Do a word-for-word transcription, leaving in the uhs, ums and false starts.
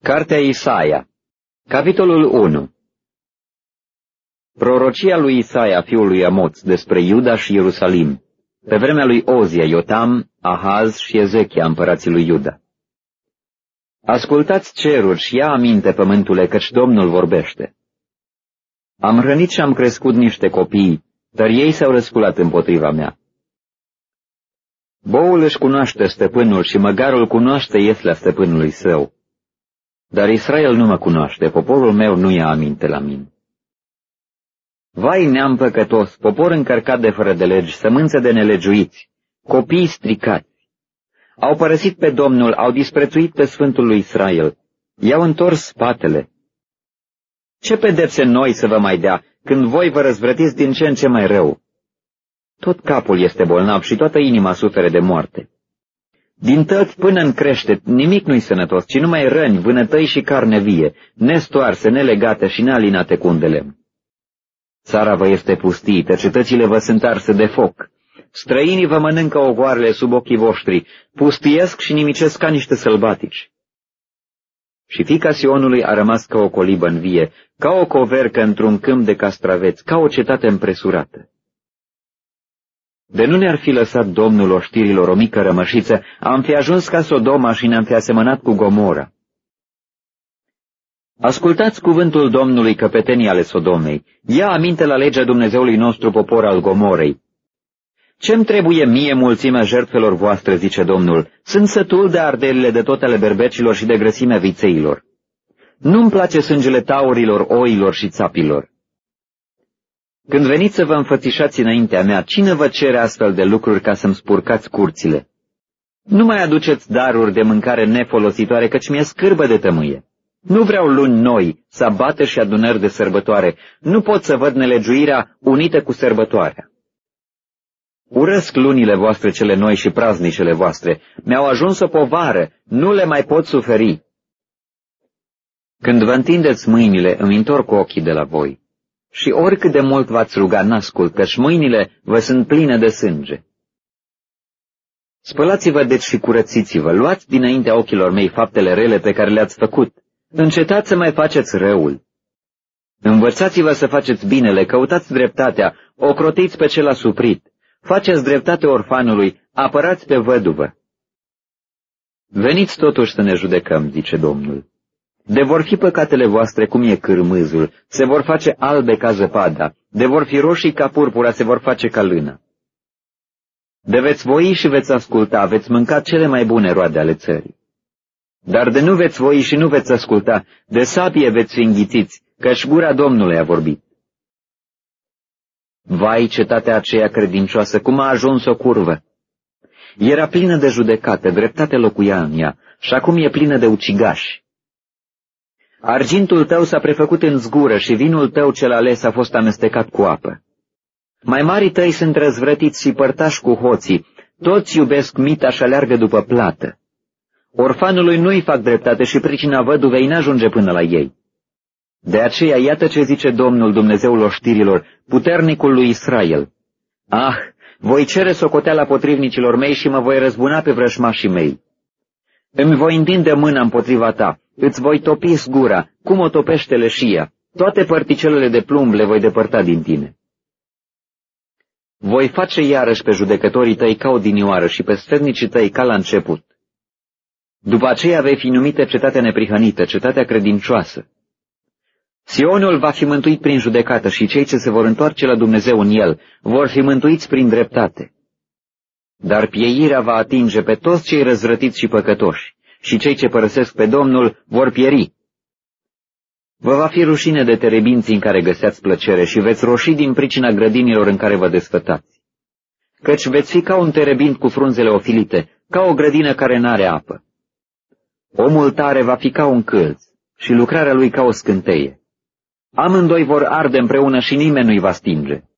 Cartea Isaia, capitolul unu. Prorocia lui Isaia, fiul lui Amoț, despre Iuda și Ierusalim, pe vremea lui Ozia, Iotam, Ahaz și Ezechia, împărații lui Iuda. Ascultați ceruri și ia aminte, pământule, căci Domnul vorbește. Am hrănit și am crescut niște copii, dar ei s-au răsculat împotriva mea. Boul își cunoaște stăpânul și măgarul cunoaște ieslea stăpânului său. Dar Israel nu mă cunoaște, poporul meu nu ia aminte la mine. Vai, neam păcătos, popor încărcat de fără de legi, sămânță de nelegiuiți, copii stricați. Au părăsit pe Domnul, au disprețuit pe Sfântul lui Israel, i-au întors spatele. Ce pedepse noi să vă mai dea, când voi vă răzvrătiți din ce în ce mai rău? Tot capul este bolnav și toată inima suferă de moarte. Din tăți până în creștet, nimic nu-i sănătos, ci numai răni, vânătăi și carne vie, nestoarse, nelegate și nealinate cu un de lemn. Țara vă este pustită, cetățile vă sunt arse de foc. Străinii vă mănâncă ogoarele sub ochii voștri, pustiesc și nimicesc ca niște sălbatici. Și fiica Sionului a rămas ca o colibă în vie, ca o covercă într-un câmp de castraveți, ca o cetate împresurată. De nu ne-ar fi lăsat Domnul oștirilor o mică rămășiță, am fi ajuns ca Sodoma și ne-am fi asemănat cu Gomora. Ascultați cuvântul Domnului, căpetenii ale Sodomei. Ia aminte la legea Dumnezeului nostru, popor al Gomorei. Ce-mi trebuie mie mulțimea jertfelor voastre, zice Domnul? Sunt sătul de arderile de tot ale berbecilor și de grăsimea vițeilor. Nu-mi place sângele taurilor, oilor și țapilor. Când veniți să vă înfățișați înaintea mea, cine vă cere astfel de lucruri ca să-mi spurcați curțile? Nu mai aduceți daruri de mâncare nefolositoare, căci mi-e scârbă de tămâie. Nu vreau luni noi, sabate și adunări de sărbătoare. Nu pot să văd nelegiuirea unită cu sărbătoarea. Urăsc lunile voastre cele noi și praznicele voastre. Mi-au ajuns o povară, nu le mai pot suferi. Când vă întindeți mâinile, îmi întorc ochii de la voi. Și oricât de mult v-ați ruga, n-ascult, căci mâinile vă sunt pline de sânge. Spălați-vă deci și curățiți-vă, luați dinaintea ochilor mei faptele rele pe care le-ați făcut. Încetați să mai faceți răul. Învățați-vă să faceți binele, căutați dreptatea, ocrotiți pe cel asuprit, faceți dreptate orfanului, apărați pe văduvă. Veniți totuși să ne judecăm, zice Domnul. De vor fi păcatele voastre cum e cârmâzul, se vor face albe ca zăpada, de vor fi roșii ca purpura, se vor face ca lână. De veți voi și veți asculta, veți mânca cele mai bune roade ale țării. Dar de nu veți voi și nu veți asculta, de sabie veți fi înghițiți, căci gura Domnului a vorbit. Vai, cetatea aceea credincioasă, cum a ajuns o curvă! Era plină de judecată, dreptate locuia în ea, și acum e plină de ucigași. Argintul tău s-a prefăcut în zgură și vinul tău cel ales a fost amestecat cu apă. Mai marii tăi sunt răzvrătiți și părtași cu hoții, toți iubesc mita și aleargă după plată. Orfanului nu-i fac dreptate și pricina văduvei n-ajunge până la ei. De aceea, iată ce zice Domnul, Dumnezeul oștirilor, puternicul lui Israel. Ah, voi cere socoteala potrivnicilor mei și mă voi răzbuna pe vrășmașii mei. Îmi voi întinde mâna împotriva ta, îți voi topi zgura, cum o topește leșia, toate părticelele de plumb le voi depărta din tine. Voi face iarăși pe judecătorii tăi ca odinioară și pe sfetnicii tăi ca la început. După aceea vei fi numită cetatea neprihănită, cetatea credincioasă. Sionul va fi mântuit prin judecată și cei ce se vor întoarce la Dumnezeu în el vor fi mântuiți prin dreptate. Dar pieirea va atinge pe toți cei răzvrătiți și păcătoși și cei ce părăsesc pe Domnul vor pieri. Vă va fi rușine de terebinții în care găseați plăcere și veți roși din pricina grădinilor în care vă desfătați. Căci veți fi ca un terebint cu frunzele ofilite, ca o grădină care n-are apă. Omul tare va fi ca un câlț și lucrarea lui ca o scânteie. Amândoi vor arde împreună și nimeni nu-i va stinge.